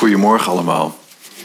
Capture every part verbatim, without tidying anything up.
Goedemorgen allemaal.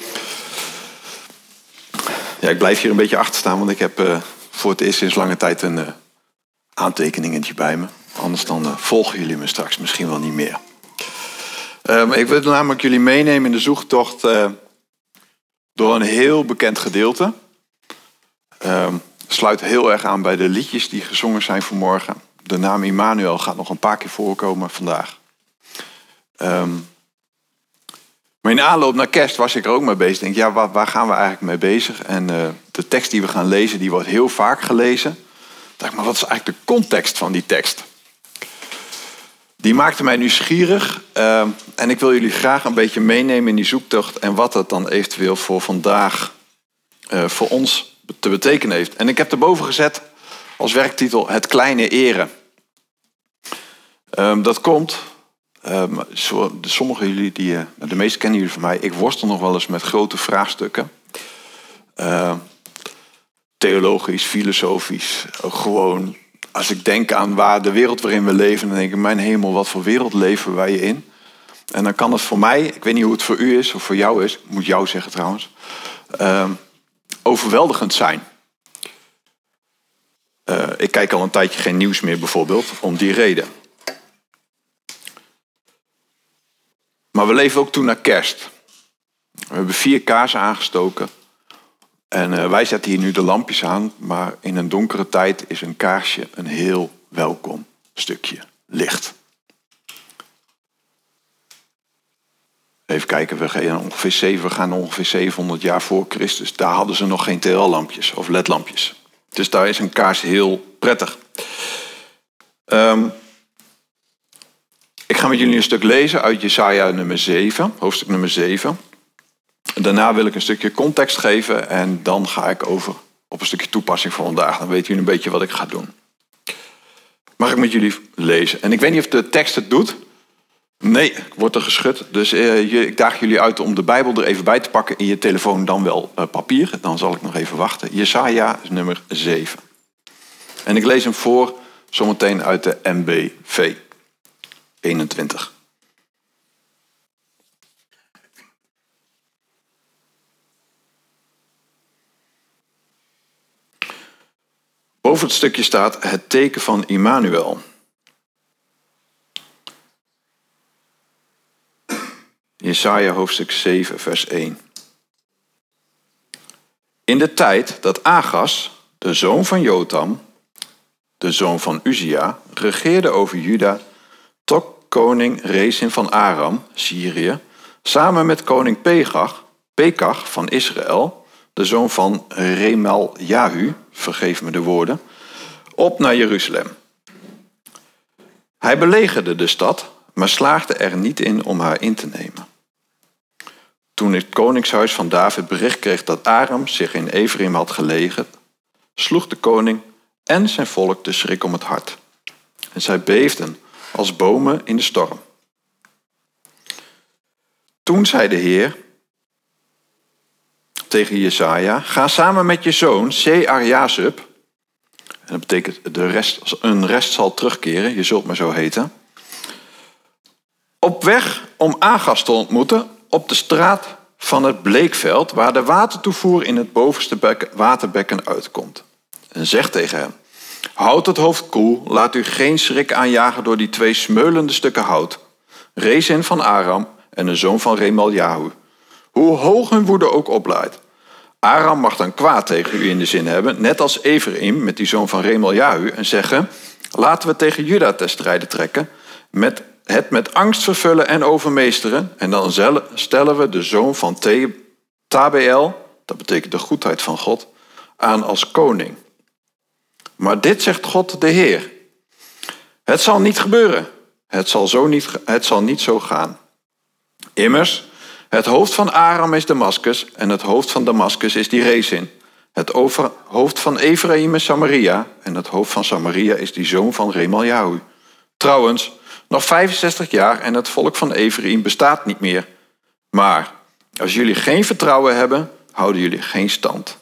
Ja, ik blijf hier een beetje achter staan, want ik heb uh, voor het eerst sinds lange tijd een uh, aantekeningetje bij me. Anders dan uh, volgen jullie me straks misschien wel niet meer. Um, ik wil namelijk jullie meenemen in de zoektocht uh, door een heel bekend gedeelte. Um, sluit heel erg aan bij de liedjes die gezongen zijn vanmorgen. De naam Immanuel gaat nog een paar keer voorkomen vandaag. Um, maar in de aanloop naar kerst was ik er ook mee bezig. Ik denk, ja, waar, waar gaan we eigenlijk mee bezig? En uh, de tekst die we gaan lezen, die wordt heel vaak gelezen. Ik dacht, maar wat is eigenlijk de context van die tekst? Die maakte mij nieuwsgierig. Uh, en ik wil jullie graag een beetje meenemen in die zoektocht. En wat dat dan eventueel voor vandaag uh, voor ons te betekenen heeft. En ik heb erboven gezet als werktitel Het kleine eren. Um, dat komt... Um, zo, de, sommige jullie, die, uh, de meeste kennen jullie van mij. Ik worstel nog wel eens met grote vraagstukken. Uh, theologisch, filosofisch. Ook gewoon, als ik denk aan waar de wereld waarin we leven, dan denk ik, mijn hemel, wat voor wereld leven wij in? En dan kan het voor mij, ik weet niet hoe het voor u is of voor jou is, ik moet jou zeggen trouwens, uh, overweldigend zijn. Uh, ik kijk al een tijdje geen nieuws meer bijvoorbeeld, om die reden. Maar we leven ook toe naar kerst. We hebben vier kaarsen aangestoken. En uh, wij zetten hier nu de lampjes aan. Maar in een donkere tijd is een kaarsje een heel welkom stukje licht. Even kijken, we gaan ongeveer, zeven, we gaan ongeveer zevenhonderd jaar voor Christus. Daar hadden ze nog geen T L-lampjes of L E D-lampjes. Dus daar is een kaars heel prettig. Um, Ik ga met jullie een stuk lezen uit Jesaja nummer zeven, hoofdstuk nummer zeven. Daarna wil ik een stukje context geven en dan ga ik over op een stukje toepassing van vandaag. Dan weten jullie een beetje wat ik ga doen. Mag ik met jullie lezen? En ik weet niet of de tekst het doet. Nee, wordt er geschud. Dus uh, ik daag jullie uit om de Bijbel er even bij te pakken in je telefoon, dan wel uh, papier. Dan zal ik nog even wachten. Jesaja nummer zeven. En ik lees hem voor zometeen uit de M B V. eenentwintig. Boven het stukje staat het teken van Immanuel. Jesaja hoofdstuk zeven, vers één. In de tijd dat Agas, de zoon van Jotam, de zoon van Uzia, regeerde over Juda, trok koning Rezin van Aram, Syrië, samen met koning Pekach, Pekach van Israël, de zoon van Remaljahu, vergeef me de woorden, op naar Jeruzalem. Hij belegerde de stad, maar slaagde er niet in om haar in te nemen. Toen het koningshuis van David bericht kreeg dat Aram zich in Ephraim had gelegen, sloeg de koning en zijn volk de schrik om het hart. En zij beefden als bomen in de storm. Toen zei de Heer tegen Jesaja, ga samen met je zoon Shear-Jashub, en dat betekent de rest, een rest zal terugkeren, je zult maar zo heten, op weg om Agas te ontmoeten op de straat van het Bleekveld, waar de watertoevoer in het bovenste bekken, waterbekken uitkomt. En zeg tegen hem, houd het hoofd koel, laat u geen schrik aanjagen door die twee smeulende stukken hout, Rezin van Aram en de zoon van Remaljahu. Hoe hoog hun woede ook oplaait. Aram mag dan kwaad tegen u in de zin hebben, net als Ephraim met die zoon van Remaljahu, en zeggen, laten we tegen Juda ten strijde trekken, met het met angst vervullen en overmeesteren, en dan stellen we de zoon van Tabeel, dat betekent de goedheid van God, aan als koning. Maar dit zegt God de Heer. Het zal niet gebeuren. Het zal, zo niet, het zal niet zo gaan. Immers, het hoofd van Aram is Damascus en het hoofd van Damascus is die Rezin. Het over, hoofd van Ephraim is Samaria en het hoofd van Samaria is die zoon van Remaljahu. Trouwens, nog vijfenzestig jaar en het volk van Ephraim bestaat niet meer. Maar als jullie geen vertrouwen hebben, houden jullie geen stand.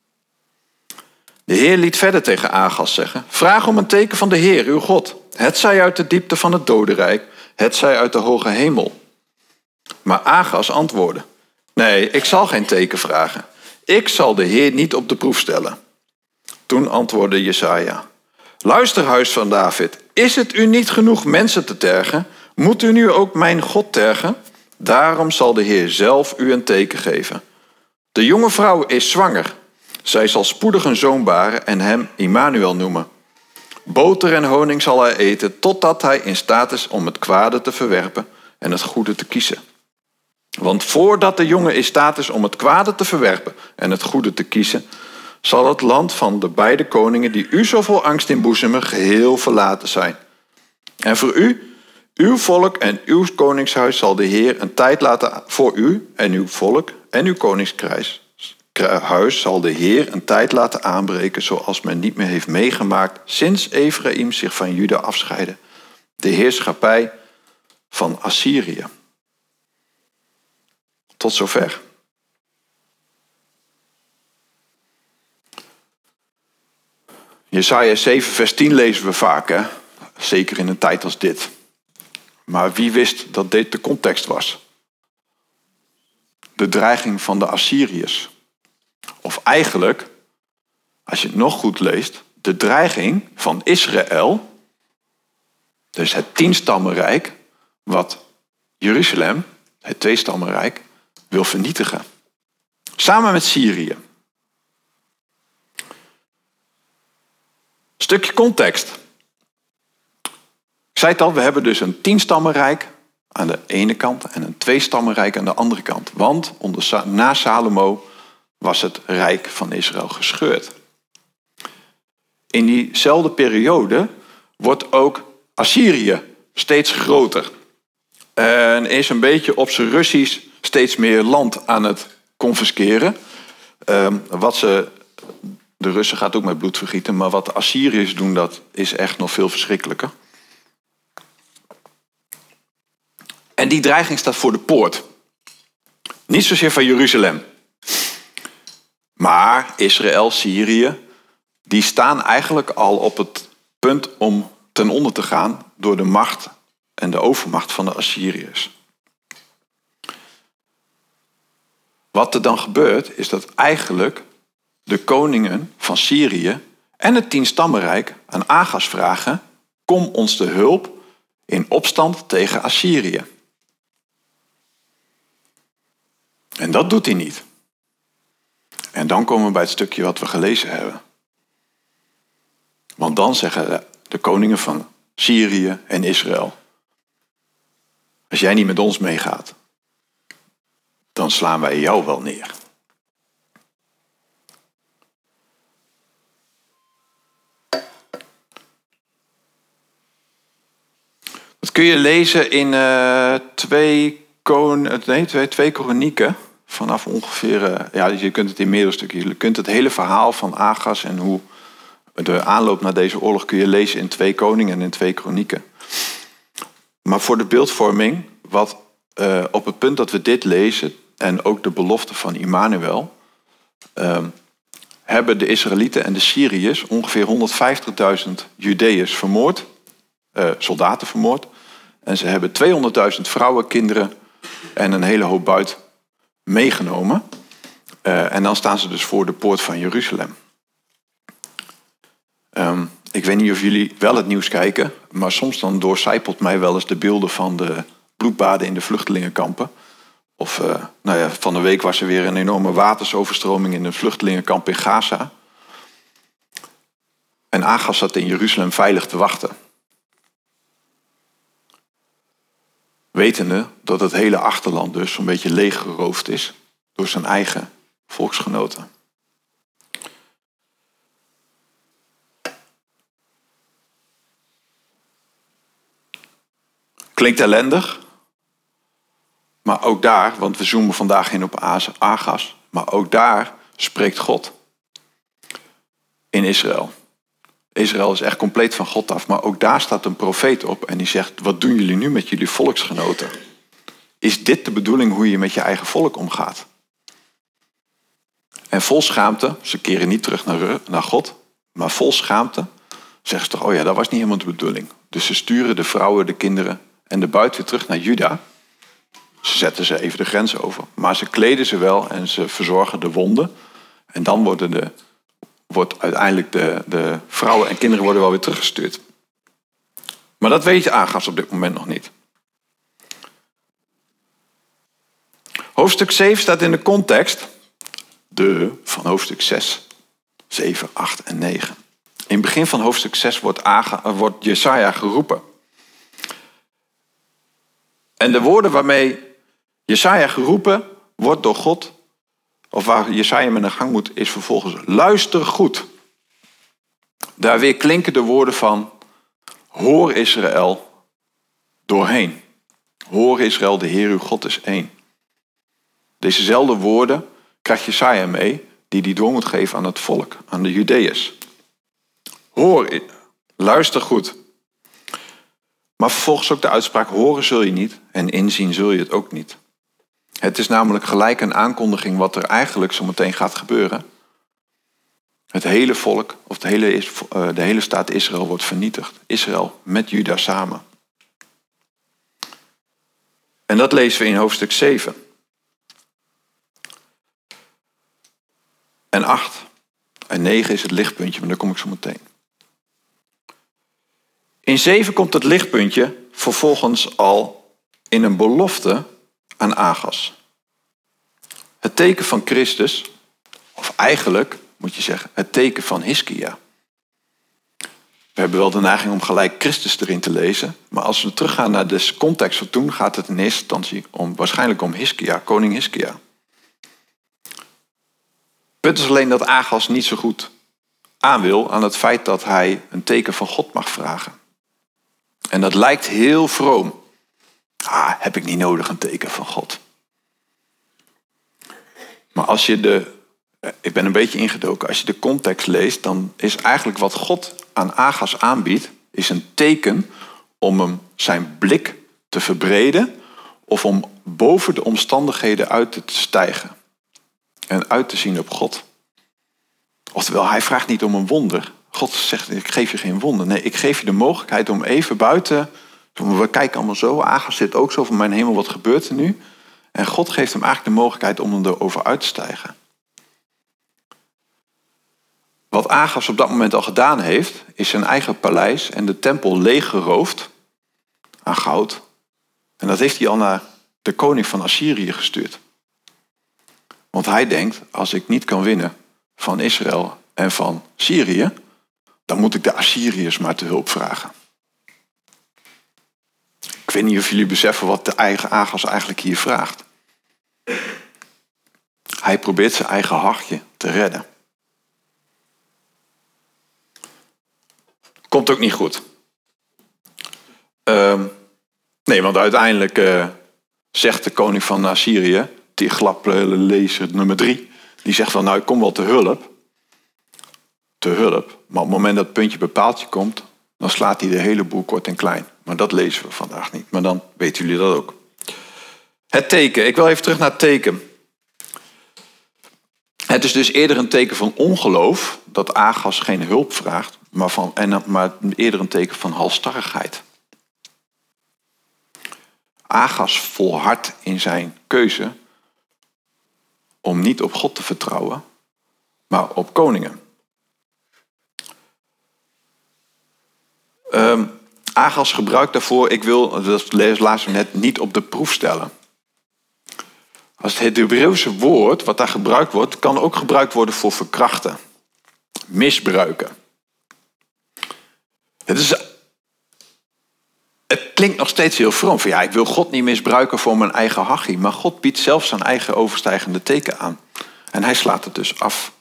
De Heer liet verder tegen Agas zeggen, vraag om een teken van de Heer, uw God. Het zij uit de diepte van het dodenrijk, het zij uit de hoge hemel. Maar Agas antwoordde: nee, ik zal geen teken vragen. Ik zal de Heer niet op de proef stellen. Toen antwoordde Jesaja: luister, huis van David, is het u niet genoeg mensen te tergen? Moet u nu ook mijn God tergen? Daarom zal de Heer zelf u een teken geven. De jonge vrouw is zwanger. Zij zal spoedig een zoon baren en hem Immanuel noemen. Boter en honing zal hij eten, totdat hij in staat is om het kwade te verwerpen en het goede te kiezen. Want voordat de jongen in staat is om het kwade te verwerpen en het goede te kiezen, zal het land van de beide koningen die u zoveel angst inboezemen geheel verlaten zijn. En voor u, uw volk en uw koningshuis zal de Heer een tijd laten voor u en uw volk en uw koningshuis zal de Heer een tijd laten aanbreken zoals men niet meer heeft meegemaakt sinds Efraïm zich van Juda afscheidde, de heerschappij van Assyrië. Tot zover. Jesaja zeven vers tien lezen we vaak, hè? Zeker in een tijd als dit. Maar wie wist dat dit de context was? De dreiging van de Assyriërs. Of eigenlijk, als je het nog goed leest, de dreiging van Israël, dus het tienstammenrijk, wat Jeruzalem, het tweestammenrijk, wil vernietigen. Samen met Syrië. Stukje context. Ik zei het al, we hebben dus een tienstammenrijk aan de ene kant en een tweestammenrijk aan de andere kant. Want onder, na Salomo was het rijk van Israël gescheurd. In diezelfde periode wordt ook Assyrië steeds groter. En is een beetje op zijn Russisch steeds meer land aan het confisceren. Um, wat ze, de Russen gaat ook met bloed vergieten, maar wat de Assyriërs doen, dat is echt nog veel verschrikkelijker. En die dreiging staat voor de poort. Niet zozeer van Jeruzalem. Maar Israël, Syrië, die staan eigenlijk al op het punt om ten onder te gaan door de macht en de overmacht van de Assyriërs. Wat er dan gebeurt, is dat eigenlijk de koningen van Syrië en het tienstammenrijk aan Agas vragen: kom ons te hulp in opstand tegen Assyrië. En dat doet hij niet. En dan komen we bij het stukje wat we gelezen hebben. Want dan zeggen de, de koningen van Syrië en Israël: als jij niet met ons meegaat, dan slaan wij jou wel neer. Dat kun je lezen in uh, twee, kon, nee, twee, twee Kronieken. Vanaf ongeveer, uh, ja, je kunt het in meerdere stukken. Je kunt het hele verhaal van Agas en hoe de aanloop naar deze oorlog kun je lezen in twee Koningen en in twee Kronieken. Maar voor de beeldvorming, wat uh, op het punt dat we dit lezen en ook de belofte van Immanuel, uh, hebben de Israëlieten en de Syriërs ongeveer honderdvijftigduizend Judeërs vermoord, uh, soldaten vermoord. En ze hebben tweehonderdduizend vrouwen, kinderen en een hele hoop buit meegenomen. Uh, en dan staan ze dus voor de poort van Jeruzalem. Um, ik weet niet of jullie wel het nieuws kijken, maar soms dan doorcijpelt mij wel eens de beelden van de bloedbaden in de vluchtelingenkampen. Of uh, nou ja, van de week was er weer een enorme watersoverstroming in een vluchtelingenkamp in Gaza. En Agas zat in Jeruzalem veilig te wachten. Wetende dat het hele achterland dus zo'n beetje leeggeroofd is door zijn eigen volksgenoten. Klinkt ellendig, maar ook daar, want we zoomen vandaag in op Agas, maar ook daar spreekt God in Israël. Israël is echt compleet van God af, maar ook daar staat een profeet op en die zegt: wat doen jullie nu met jullie volksgenoten? Is dit de bedoeling hoe je met je eigen volk omgaat? En vol schaamte, ze keren niet terug naar, naar God, maar vol schaamte zeggen ze toch: oh ja, dat was niet helemaal de bedoeling. Dus ze sturen de vrouwen, de kinderen en de buit weer terug naar Juda. Ze zetten ze even de grens over. Maar ze kleden ze wel en ze verzorgen de wonden. En dan worden de, wordt uiteindelijk de, de vrouwen en kinderen worden wel weer teruggestuurd. Maar dat weet je Agas op dit moment nog niet. Hoofdstuk zeven staat in de context de, van hoofdstuk zes, zeven, acht en negen. In het begin van hoofdstuk zes wordt, Aga, wordt Jesaja geroepen. En de woorden waarmee Jesaja geroepen wordt door God, of waar Jesaja met een gang moet, is vervolgens luister goed. Daar weer klinken de woorden van hoor Israël doorheen. Hoor Israël, de Heer uw God is één. Dezezelfde woorden krijgt Jesaja mee die hij door moet geven aan het volk, aan de Judeërs. Hoor, luister goed. Maar vervolgens ook de uitspraak horen zul je niet en inzien zul je het ook niet. Het is namelijk gelijk een aankondiging wat er eigenlijk zo meteen gaat gebeuren. Het hele volk, of de hele, de hele staat Israël wordt vernietigd. Israël met Juda samen. En dat lezen we in hoofdstuk zeven. En acht. En negen is het lichtpuntje, maar daar kom ik zo meteen. In zeven komt het lichtpuntje vervolgens al in een belofte aan Agas. Het teken van Christus, of eigenlijk moet je zeggen het teken van Hiskia. We hebben wel de neiging om gelijk Christus erin te lezen, maar als we teruggaan naar de context van toen gaat het in eerste instantie om, waarschijnlijk om Hiskia, koning Hiskia. Het punt is alleen dat Agas niet zo goed aan wil aan het feit dat hij een teken van God mag vragen. En dat lijkt heel vroom. Ah, heb ik niet nodig een teken van God. Maar als je de, ik ben een beetje ingedoken, als je de context leest, dan is eigenlijk wat God aan Agas aanbiedt, is een teken om hem zijn blik te verbreden of om boven de omstandigheden uit te stijgen. En uit te zien op God. Oftewel, hij vraagt niet om een wonder. God zegt, ik geef je geen wonder. Nee, ik geef je de mogelijkheid om even buiten. We kijken allemaal zo. Agas zit ook zo van mijn hemel, wat gebeurt er nu? En God geeft hem eigenlijk de mogelijkheid om hem erover uit te stijgen. Wat Agas op dat moment al gedaan heeft, is zijn eigen paleis en de tempel leeggeroofd aan goud. En dat heeft hij al naar de koning van Assyrië gestuurd. Want hij denkt, als ik niet kan winnen van Israël en van Syrië, dan moet ik de Assyriërs maar te hulp vragen. Ik weet niet of jullie beseffen wat de eigen Agas eigenlijk hier vraagt. Hij probeert zijn eigen hartje te redden. Komt ook niet goed. Uh, nee, want uiteindelijk uh, zegt de koning van Assyrië, Tiglath-Pileser nummer drie, die zegt van nou ik kom wel te hulp. Te hulp. Maar op het moment dat het puntje bepaaltje komt, dan slaat hij de hele boel kort en klein. Maar dat lezen we vandaag niet. Maar dan weten jullie dat ook. Het teken. Ik wil even terug naar het teken. Het is dus eerder een teken van ongeloof dat Agas geen hulp vraagt, maar, van, en, maar eerder een teken van halsstarrigheid. Agas volhardt in zijn keuze om niet op God te vertrouwen, maar op koningen. Um, Agas gebruikt daarvoor, ik wil, dat lazen we net, niet op de proef stellen. Als het Hebreeuwse woord, wat daar gebruikt wordt, kan ook gebruikt worden voor verkrachten. Misbruiken. Het, is, het klinkt nog steeds heel vroom. Van ja, ik wil God niet misbruiken voor mijn eigen hachie. Maar God biedt zelfs zijn eigen overstijgende teken aan. En hij slaat het dus af.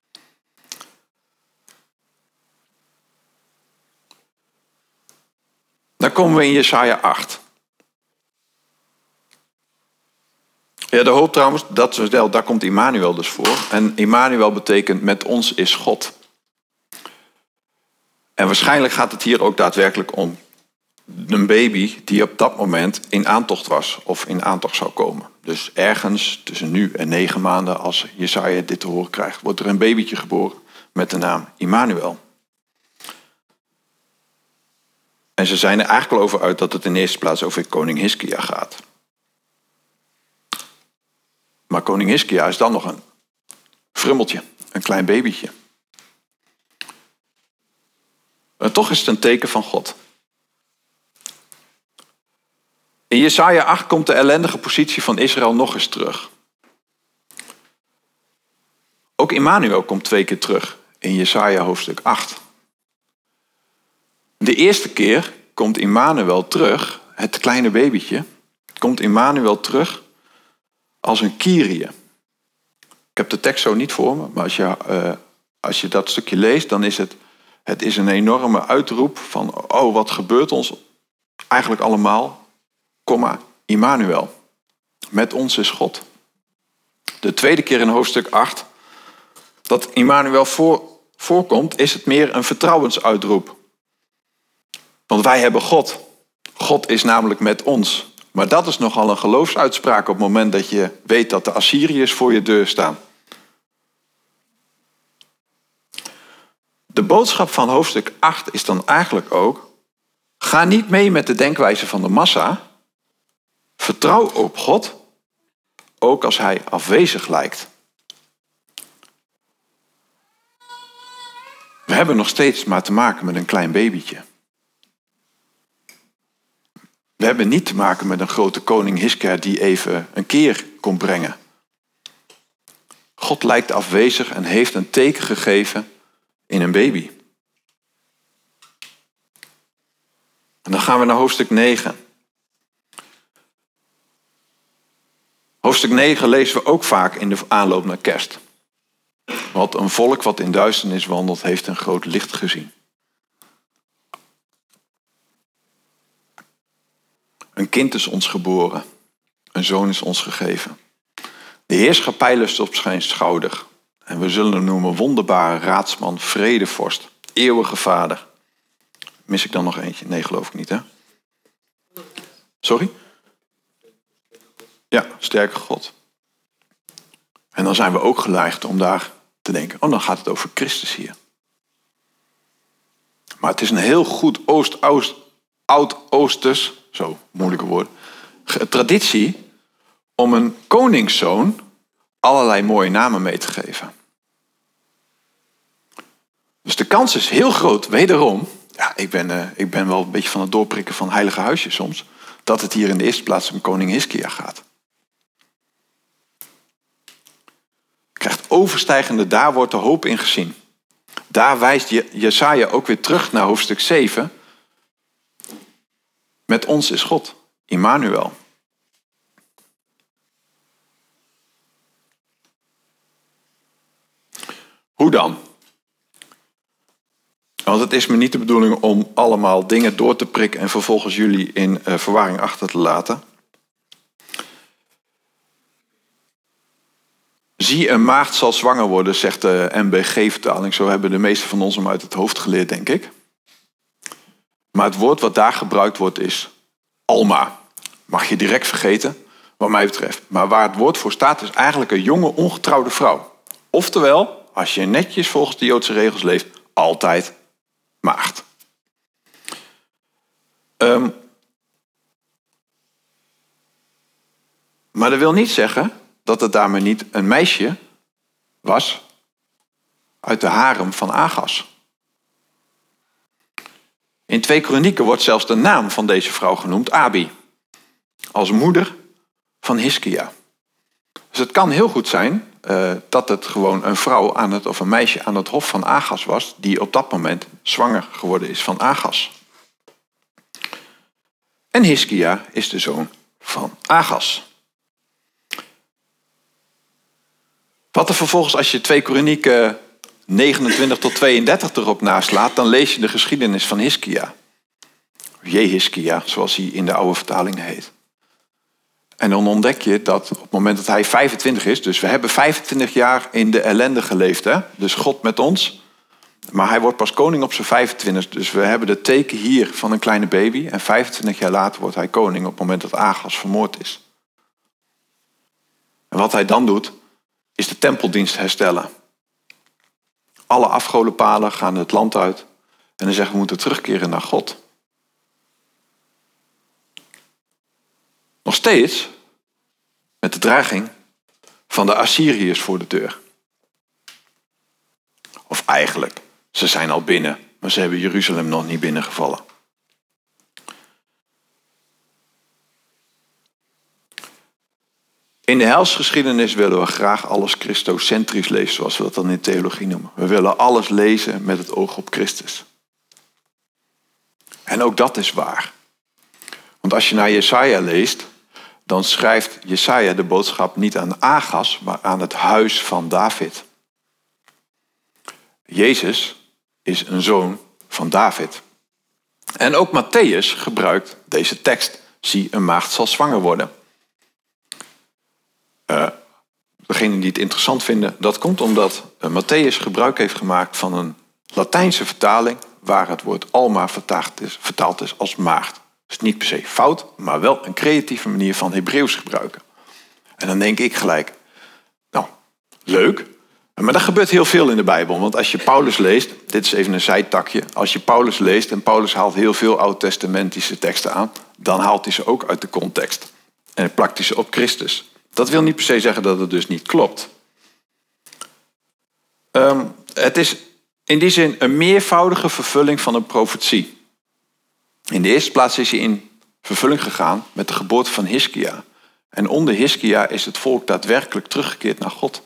Dan komen we in Jesaja acht. Ja, de hoop trouwens, dat, daar komt Immanuel dus voor. En Immanuel betekent met ons is God. En waarschijnlijk gaat het hier ook daadwerkelijk om een baby die op dat moment in aantocht was of in aantocht zou komen. Dus ergens tussen nu en negen maanden, als Jesaja dit te horen krijgt, wordt er een babytje geboren met de naam Immanuel. En ze zijn er eigenlijk al over uit dat het in de eerste plaats over koning Hiskia gaat. Maar koning Hiskia is dan nog een frummeltje, een klein babytje. En toch is het een teken van God. In Jesaja acht komt de ellendige positie van Israël nog eens terug. Ook Immanuel komt twee keer terug in Jesaja hoofdstuk acht. De eerste keer komt Immanuel terug, het kleine babytje, komt Immanuel terug als een Kyrie. Ik heb de tekst zo niet voor me, maar als je, uh, als je dat stukje leest, dan is het, het is een enorme uitroep van, oh, wat gebeurt ons eigenlijk allemaal, komma, Immanuel. Met ons is God. De tweede keer in hoofdstuk acht dat Immanuel voor, voorkomt, is het meer een vertrouwensuitroep. Want wij hebben God. God is namelijk met ons. Maar dat is nogal een geloofsuitspraak op het moment dat je weet dat de Assyriërs voor je deur staan. De boodschap van hoofdstuk acht is dan eigenlijk ook, ga niet mee met de denkwijze van de massa. Vertrouw op God, ook als hij afwezig lijkt. We hebben nog steeds maar te maken met een klein babytje. We hebben niet te maken met een grote koning Hiskia die even een keer kon brengen. God lijkt afwezig en heeft een teken gegeven in een baby. En dan gaan we naar hoofdstuk negen. Hoofdstuk negen lezen we ook vaak in de aanloop naar kerst. Want een volk wat in duisternis wandelt, heeft een groot licht gezien. Een kind is ons geboren. Een zoon is ons gegeven. De heerschappij rust op zijn schouder. En we zullen hem noemen wonderbare raadsman, vredevorst, eeuwige vader. Mis ik dan nog eentje? Nee, geloof ik niet, hè? Sorry? Ja, sterke God. En dan zijn we ook geneigd om daar te denken, oh, dan gaat het over Christus hier. Maar het is een heel goed Oost-Oost, Oud-Oosters, zo moeilijke woord, traditie om een koningszoon allerlei mooie namen mee te geven. Dus de kans is heel groot, wederom, ja, ik ben, uh, ik ben wel een beetje van het doorprikken van heilige huisjes soms, dat het hier in de eerste plaats om koning Hiskia gaat. Krijgt overstijgende, daar wordt de hoop in gezien. Daar wijst Jesaja ook weer terug naar hoofdstuk zeven. Met ons is God, Immanuel. Hoe dan? Want het is me niet de bedoeling om allemaal dingen door te prikken en vervolgens jullie in uh, verwarring achter te laten. Zie, een maagd zal zwanger worden, zegt de M B G-vertaling. Zo hebben de meesten van ons hem uit het hoofd geleerd, denk ik. Maar het woord wat daar gebruikt wordt is Alma. Mag je direct vergeten, wat mij betreft. Maar waar het woord voor staat is eigenlijk een jonge, ongetrouwde vrouw. Oftewel, als je netjes volgens de Joodse regels leeft, altijd maagd. Um, maar dat wil niet zeggen dat het daarmee niet een meisje was uit de harem van Agas. In twee Kronieken wordt zelfs de naam van deze vrouw genoemd, Abi. Als moeder van Hiskia. Dus het kan heel goed zijn uh, dat het gewoon een vrouw aan het, of een meisje aan het hof van Agas was, die op dat moment zwanger geworden is van Agas. En Hiskia is de zoon van Agas. Wat er vervolgens, als je twee Kronieken negenentwintig tot tweeëndertig erop naslaat, dan lees je de geschiedenis van Hiskia. Jehiskia, zoals hij in de oude vertaling heet. En dan ontdek je dat op het moment dat hij vijfentwintig is, dus we hebben vijfentwintig jaar in de ellende geleefd, hè? Dus God met ons. Maar hij wordt pas koning op zijn vijfentwintig. Dus we hebben de teken hier van een kleine baby. En vijfentwintig jaar later wordt hij koning op het moment dat Agas vermoord is. En wat hij dan doet, is de tempeldienst herstellen. Alle afgodenpalen gaan het land uit. En dan zeggen we moeten terugkeren naar God. Nog steeds met de dreiging van de Assyriërs voor de deur. Of eigenlijk, ze zijn al binnen, maar ze hebben Jeruzalem nog niet binnengevallen. In de helsgeschiedenis willen we graag alles christocentrisch lezen, zoals we dat dan in theologie noemen. We willen alles lezen met het oog op Christus. En ook dat is waar. Want als je naar Jesaja leest, dan schrijft Jesaja de boodschap niet aan Agas, maar aan het huis van David. Jezus is een zoon van David. En ook Mattheüs gebruikt deze tekst. Zie, een maagd zal zwanger worden. Uh, degenen die het interessant vinden, dat komt omdat uh, Mattheüs gebruik heeft gemaakt van een Latijnse vertaling waar het woord alma vertaald is, vertaald is als maagd. Dus niet per se fout, maar wel een creatieve manier van Hebreeuws gebruiken. En dan denk ik gelijk, nou, leuk. Maar dat gebeurt heel veel in de Bijbel. Want als je Paulus leest, dit is even een zijtakje. Als je Paulus leest, en Paulus haalt heel veel oud-testamentische teksten aan, dan haalt hij ze ook uit de context. En plakt hij ze op Christus. Dat wil niet per se zeggen dat het dus niet klopt. Um, het is in die zin een meervoudige vervulling van een profetie. In de eerste plaats is hij in vervulling gegaan met de geboorte van Hiskia. En onder Hiskia is het volk daadwerkelijk teruggekeerd naar God.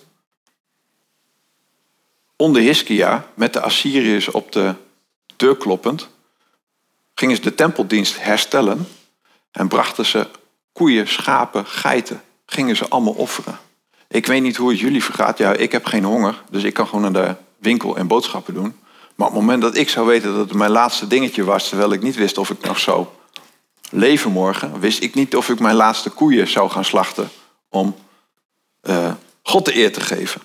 Onder Hiskia, met de Assyriërs op de deur kloppend, gingen ze de tempeldienst herstellen en brachten ze koeien, schapen, geiten, gingen ze allemaal offeren. Ik weet niet hoe het jullie vergaat. Ja, ik heb geen honger, dus ik kan gewoon naar de winkel en boodschappen doen. Maar op het moment dat ik zou weten dat het mijn laatste dingetje was, terwijl ik niet wist of ik nog zou leven morgen, wist ik niet of ik mijn laatste koeien zou gaan slachten om uh, God de eer te geven.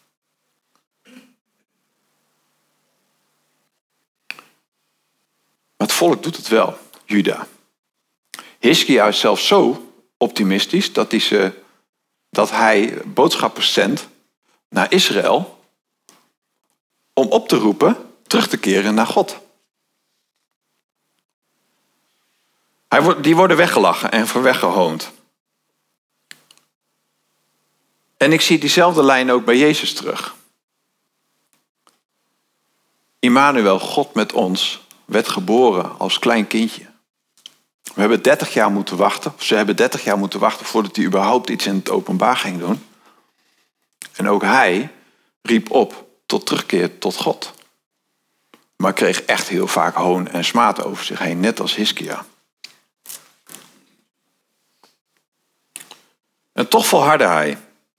Maar het volk doet het wel, Juda. Hiskia is zelfs zo optimistisch dat hij, ze, dat hij boodschappers zendt naar Israël om op te roepen terug te keren naar God. Hij wordt, die worden weggelachen en voor weggehoond. En ik zie diezelfde lijn ook bij Jezus terug. Immanuel, God met ons, werd geboren als klein kindje. We hebben dertig jaar moeten wachten. Ze hebben dertig jaar moeten wachten voordat hij überhaupt iets in het openbaar ging doen. En ook hij riep op tot terugkeer tot God. Maar kreeg echt heel vaak hoon en smaad over zich heen, net als Hiskia. En toch volhardde hij.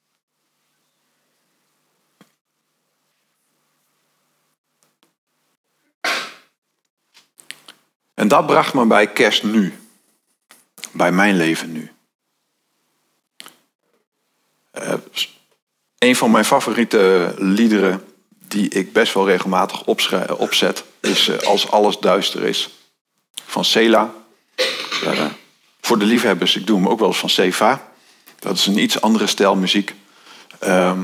En dat bracht me bij kerst nu. Bij mijn leven nu. Uh, een van mijn favoriete liederen die ik best wel regelmatig opzet is uh, Als alles duister is van Sela. Uh, voor de liefhebbers, ik doe hem ook wel eens van Seva. Dat is een iets andere stijl muziek. Uh,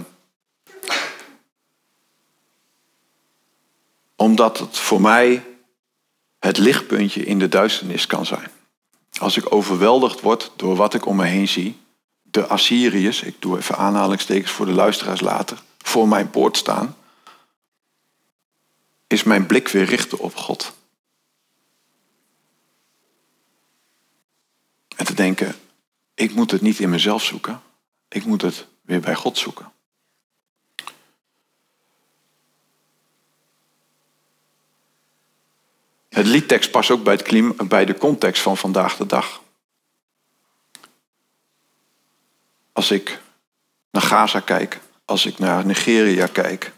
omdat het voor mij het lichtpuntje in de duisternis kan zijn. Als ik overweldigd word door wat ik om me heen zie, de Assyriërs, ik doe even aanhalingstekens voor de luisteraars later, voor mijn poort staan, is mijn blik weer richten op God. En te denken, ik moet het niet in mezelf zoeken, ik moet het weer bij God zoeken. Het liedtekst past ook bij, het klima, bij de context van vandaag de dag. Als ik naar Gaza kijk, als ik naar Nigeria kijk.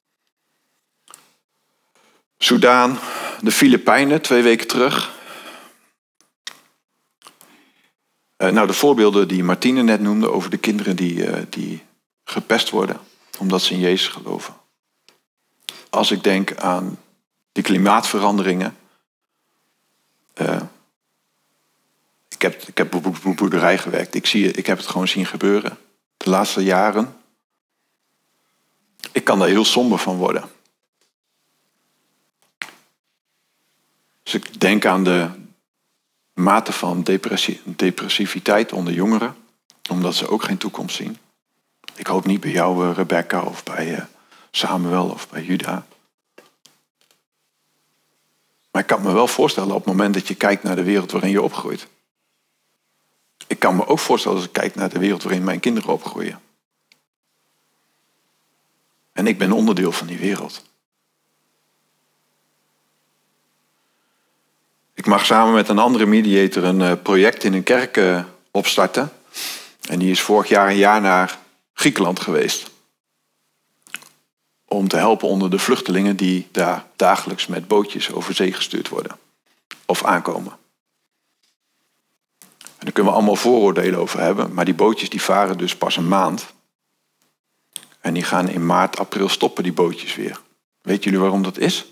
Soudaan, de Filipijnen, twee weken terug. Uh, nou, de voorbeelden die Martine net noemde over de kinderen die, uh, die gepest worden, omdat ze in Jezus geloven. Als ik denk aan die klimaatveranderingen. Uh, ik heb, ik heb op bo- boerderij gewerkt. Ik, zie, ik heb het gewoon zien gebeuren. De laatste jaren. Ik kan daar heel somber van worden. Dus ik denk aan de mate van depressie, depressiviteit onder jongeren. Omdat ze ook geen toekomst zien. Ik hoop niet bij jou, uh, Rebecca, of bij uh, Samuel of bij Juda. Maar ik kan me wel voorstellen op het moment dat je kijkt naar de wereld waarin je opgroeit. Ik kan me ook voorstellen als ik kijk naar de wereld waarin mijn kinderen opgroeien. En ik ben onderdeel van die wereld. Ik mag samen met een andere mediator een uh, project in een kerk uh, opstarten. En die is vorig jaar een jaar naar Griekenland geweest. Om te helpen onder de vluchtelingen die daar dagelijks met bootjes over zee gestuurd worden. Of aankomen. En daar kunnen we allemaal vooroordelen over hebben. Maar die bootjes die varen dus pas een maand. En die gaan in maart, april stoppen die bootjes weer. Weet jullie waarom dat is?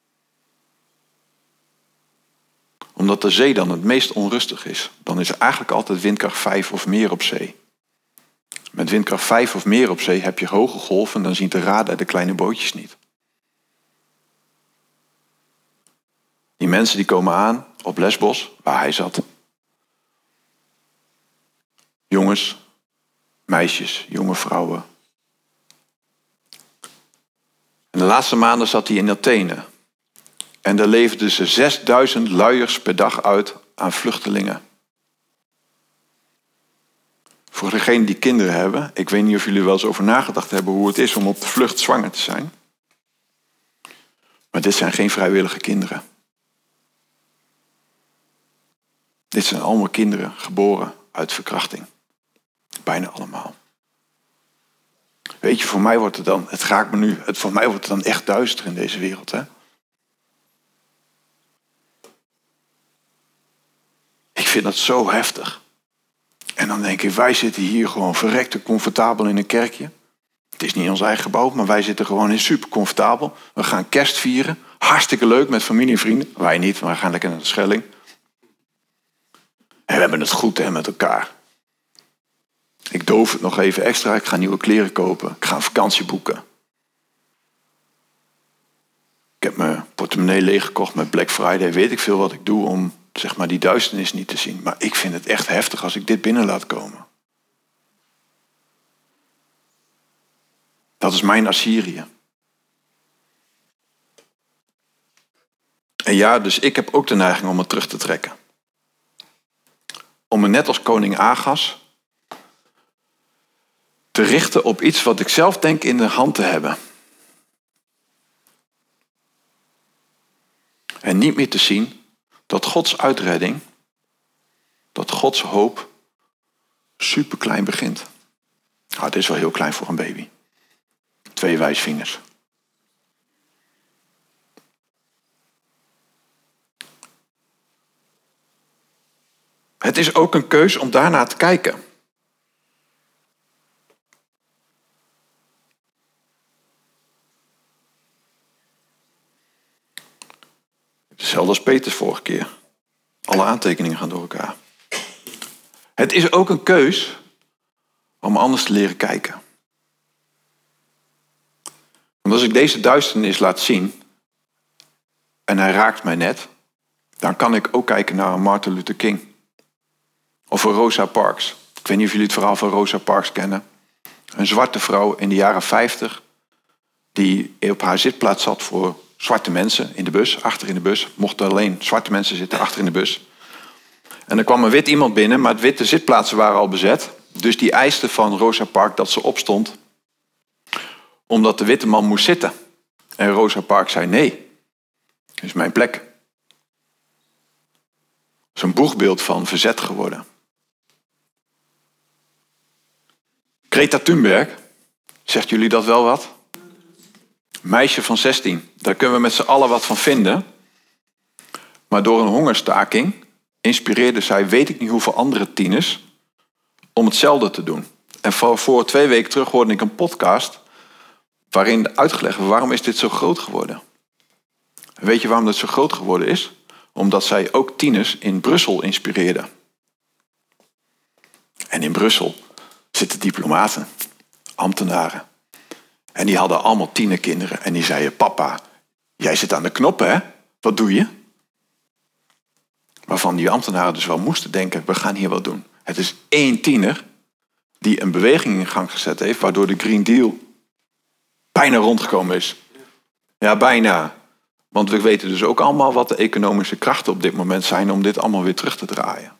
Omdat de zee dan het meest onrustig is. Dan is er eigenlijk altijd windkracht vijf of meer op zee. Met windkracht vijf of meer op zee heb je hoge golven en dan zien de radar de kleine bootjes niet. Die mensen die komen aan op Lesbos, waar hij zat. Jongens, meisjes, jonge vrouwen. En de laatste maanden zat hij in Athene. En daar leefden ze zesduizend luiers per dag uit aan vluchtelingen. Voor degenen die kinderen hebben, ik weet niet of jullie wel eens over nagedacht hebben hoe het is om op de vlucht zwanger te zijn. Maar dit zijn geen vrijwillige kinderen. Dit zijn allemaal kinderen geboren uit verkrachting. Bijna allemaal. Weet je, voor mij wordt het dan, het raakt me nu, het, voor mij wordt het dan echt duister in deze wereld, hè? Ik vind dat zo heftig. En dan denk ik, wij zitten hier gewoon verrekte comfortabel in een kerkje. Het is niet ons eigen gebouw, maar wij zitten gewoon in super comfortabel. We gaan kerst vieren. Hartstikke leuk met familie en vrienden. Wij niet, maar we gaan lekker naar de Schelling. En we hebben het goed hè, met elkaar. Ik doof het nog even extra. Ik ga nieuwe kleren kopen. Ik ga een vakantie boeken. Ik heb mijn portemonnee leeggekocht met Black Friday. Weet ik veel wat ik doe om zeg maar die duisternis niet te zien. Maar ik vind het echt heftig als ik dit binnen laat komen. Dat is mijn Assyrië. En ja, dus ik heb ook de neiging om me terug te trekken. Om me net als koning Agas te richten op iets wat ik zelf denk in de hand te hebben. En niet meer te zien dat Gods uitredding, dat Gods hoop superklein begint. Nou, het is wel heel klein voor een baby. Twee wijsvingers. Het is ook een keus om daarnaar te kijken. Hetzelfde als Peters vorige keer. Alle aantekeningen gaan door elkaar. Het is ook een keus om anders te leren kijken. Want als ik deze duisternis laat zien, en hij raakt mij net, dan kan ik ook kijken naar een Martin Luther King. Of een Rosa Parks. Ik weet niet of jullie het verhaal van Rosa Parks kennen. Een zwarte vrouw in de jaren vijftig, die op haar zitplaats zat voor zwarte mensen in de bus, achter in de bus. Mochten alleen zwarte mensen zitten achter in de bus. En er kwam een wit iemand binnen, maar de witte zitplaatsen waren al bezet. Dus die eiste van Rosa Parks dat ze opstond, omdat de witte man moest zitten. En Rosa Parks zei nee, dit is mijn plek. Het is een boegbeeld van verzet geworden. Greta Thunberg, zegt jullie dat wel wat? Meisje van zestien, daar kunnen we met z'n allen wat van vinden. Maar door een hongerstaking inspireerde zij weet ik niet hoeveel andere tieners om hetzelfde te doen. En voor, voor twee weken terug hoorde ik een podcast waarin uitgelegd werd waarom is dit zo groot geworden. Weet je waarom dat zo groot geworden is? Omdat zij ook tieners in Brussel inspireerde. En in Brussel zitten diplomaten, ambtenaren. En die hadden allemaal tienerkinderen. En die zeiden, papa, jij zit aan de knoppen, hè? Wat doe je? Waarvan die ambtenaren dus wel moesten denken, we gaan hier wat doen. Het is één tiener die een beweging in gang gezet heeft, waardoor de Green Deal bijna rondgekomen is. Ja, bijna. Want we weten dus ook allemaal wat de economische krachten op dit moment zijn om dit allemaal weer terug te draaien.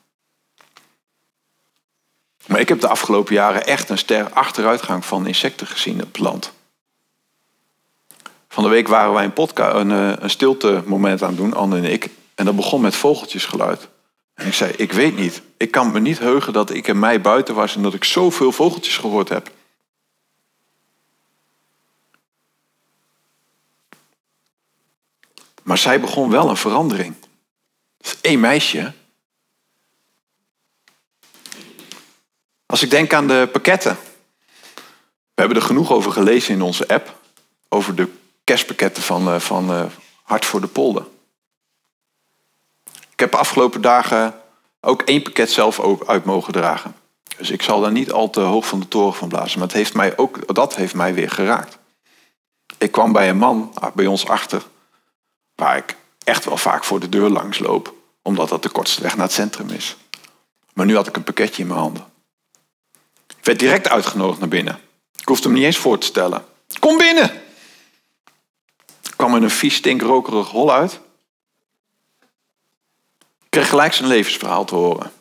Maar ik heb de afgelopen jaren echt een ster achteruitgang van insecten gezien op het land. Van de week waren wij een, podcast, een, een stilte moment aan het doen, Anne en ik. En dat begon met vogeltjesgeluid. En ik zei, ik weet niet. Ik kan me niet heugen dat ik in mei buiten was en dat ik zoveel vogeltjes gehoord heb. Maar zij begon wel een verandering. Dat is één meisje. Als ik denk aan de pakketten. We hebben er genoeg over gelezen in onze app. Over de kerstpakketten van, van uh, Hart voor de Polder. Ik heb de afgelopen dagen ook één pakket zelf ook uit mogen dragen. Dus ik zal daar niet al te hoog van de toren van blazen. Maar het heeft mij ook, dat heeft mij weer geraakt. Ik kwam bij een man bij ons achter. Waar ik echt wel vaak voor de deur langs loop. Omdat dat de kortste weg naar het centrum is. Maar nu had ik een pakketje in mijn handen. Ik werd direct uitgenodigd naar binnen. Ik hoefde hem niet eens voor te stellen. Kom binnen! Ik kwam in een vies, stinkrokerig hol uit. Ik kreeg gelijk zijn levensverhaal te horen.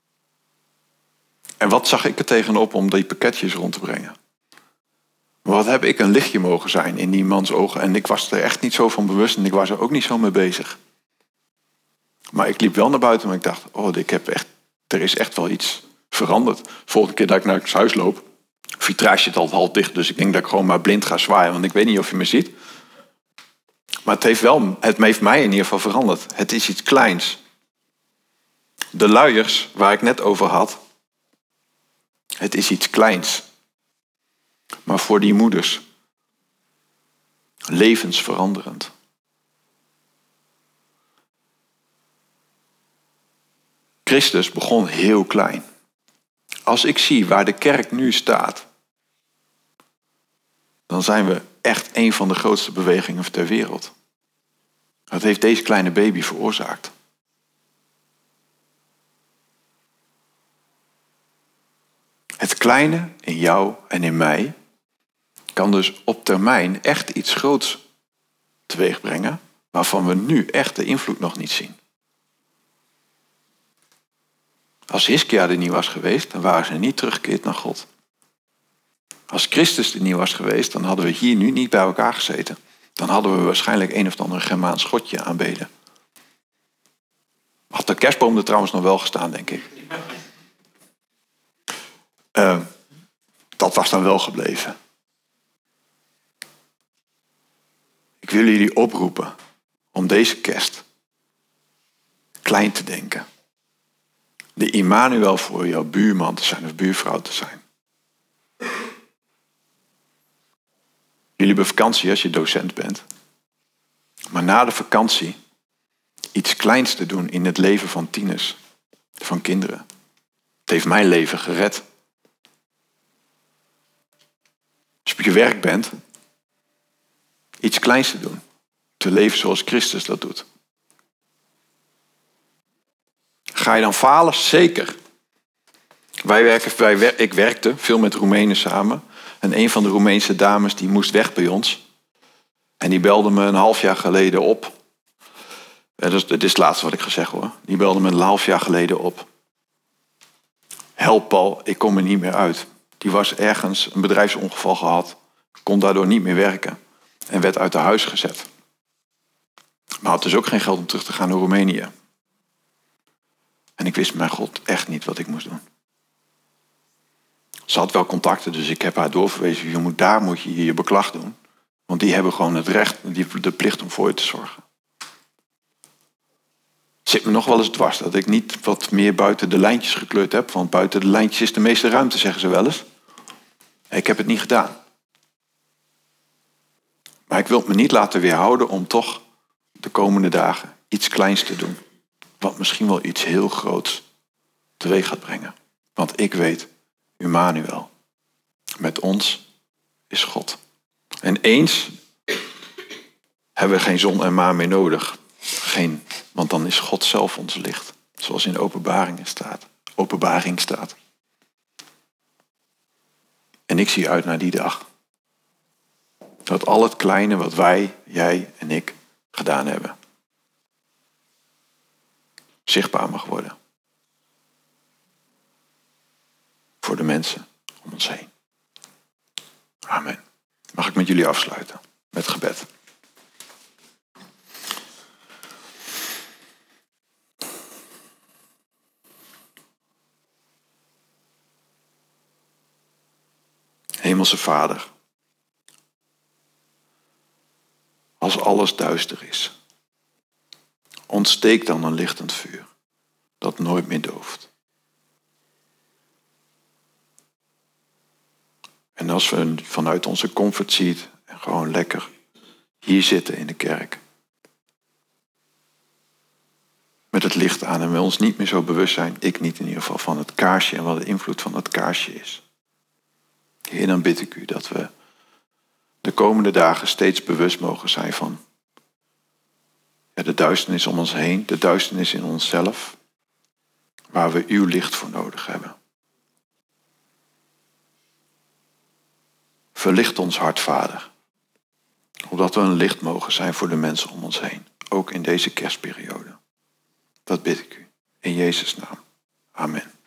En wat zag ik er tegenop om die pakketjes rond te brengen? Maar wat heb ik een lichtje mogen zijn in die mans ogen. En ik was er echt niet zo van bewust en ik was er ook niet zo mee bezig. Maar ik liep wel naar buiten en ik dacht, oh, ik heb echt, er is echt wel iets veranderd. De volgende keer dat ik naar het huis loop, vitrage zit altijd half dicht, dus ik denk dat ik gewoon maar blind ga zwaaien, want ik weet niet of je me ziet. Maar het heeft, wel, het heeft mij in ieder geval veranderd. Het is iets kleins. De luiers waar ik net over had, het is iets kleins. Maar voor die moeders, levensveranderend. Christus begon heel klein. Als ik zie waar de kerk nu staat, dan zijn we echt een van de grootste bewegingen ter wereld. Dat heeft deze kleine baby veroorzaakt. Het kleine in jou en in mij kan dus op termijn echt iets groots teweeg brengen, waarvan we nu echt de invloed nog niet zien. Als Hiskia er niet was geweest, dan waren ze niet teruggekeerd naar God. Als Christus er niet was geweest, dan hadden we hier nu niet bij elkaar gezeten. Dan hadden we waarschijnlijk een of ander Germaans godje aanbeden. Had de kerstboom er trouwens nog wel gestaan, denk ik. Uh, dat was dan wel gebleven. Ik wil jullie oproepen om deze kerst klein te denken. De Immanuel voor jouw buurman te zijn of buurvrouw te zijn. Jullie hebben vakantie als je docent bent. Maar na de vakantie iets kleins te doen in het leven van tieners, van kinderen. Het heeft mijn leven gered. Als je op je werk bent, iets kleins te doen. Te leven zoals Christus dat doet. Ga je dan falen? Zeker. Wij werken, wij wer- ik werkte veel met Roemenen samen. En een van de Roemeense dames die moest weg bij ons. En die belde me een half jaar geleden op. Dat is, dat is het laatste wat ik ga zeggen hoor. Die belde me een half jaar geleden op. Help Paul, ik kom er niet meer uit. Die was ergens een bedrijfsongeval gehad. Kon daardoor niet meer werken. En werd uit de huis gezet. Maar had dus ook geen geld om terug te gaan naar Roemenië. En ik wist, mijn God, echt niet wat ik moest doen. Ze had wel contacten, dus ik heb haar doorverwezen. Je moet, daar moet je je beklag doen. Want die hebben gewoon het recht, die, de plicht om voor je te zorgen. Het zit me nog wel eens dwars dat ik niet wat meer buiten de lijntjes gekleurd heb. Want buiten de lijntjes is de meeste ruimte, zeggen ze wel eens. Ik heb het niet gedaan. Maar ik wil het me niet laten weerhouden om toch de komende dagen iets kleins te doen. Wat misschien wel iets heel groots teweeg gaat brengen. Want ik weet, Immanuel, met ons is God. En eens hebben we geen zon en maan meer nodig. Geen, want dan is God zelf ons licht. Zoals in de openbaring staat. Openbaring staat. En ik zie uit naar die dag. Dat al het kleine wat wij, jij en ik gedaan hebben, zichtbaar mag worden. Voor de mensen om ons heen. Amen. Mag ik met jullie afsluiten met gebed. Hemelse Vader, als alles duister is, ontsteek dan een lichtend vuur dat nooit meer dooft. En als we vanuit onze comfort seat en gewoon lekker hier zitten in de kerk, met het licht aan en we ons niet meer zo bewust zijn, ik niet in ieder geval, van het kaarsje en wat de invloed van het kaarsje is. Heer, dan bid ik u dat we de komende dagen steeds bewust mogen zijn van ja, de duisternis om ons heen, de duisternis in onszelf, waar we uw licht voor nodig hebben. Verlicht ons hart, Vader, opdat we een licht mogen zijn voor de mensen om ons heen, ook in deze kerstperiode. Dat bid ik u, in Jezus' naam. Amen.